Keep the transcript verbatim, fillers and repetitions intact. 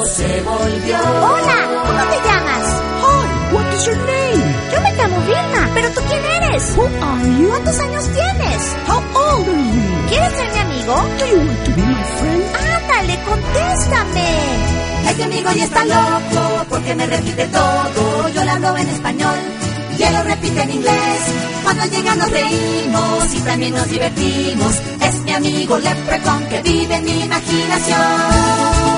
loco se volvió. Hola, ¿cómo te llamas? Hi, what is your name? Yo me llamo Vilma, pero ¿tú quién eres? Who are you? ¿Cuántos años tienes? How old are you? ¿Quieres ser mi amigo? Do you want to be my friend? Ándale, contéstame. Este amigo ya está loco porque me repite todo. Yo le hablo en español y él lo repite en inglés. Cuando llega nos reímos y también nos divertimos. Es mi amigo Leprechaun que vive en mi imaginación.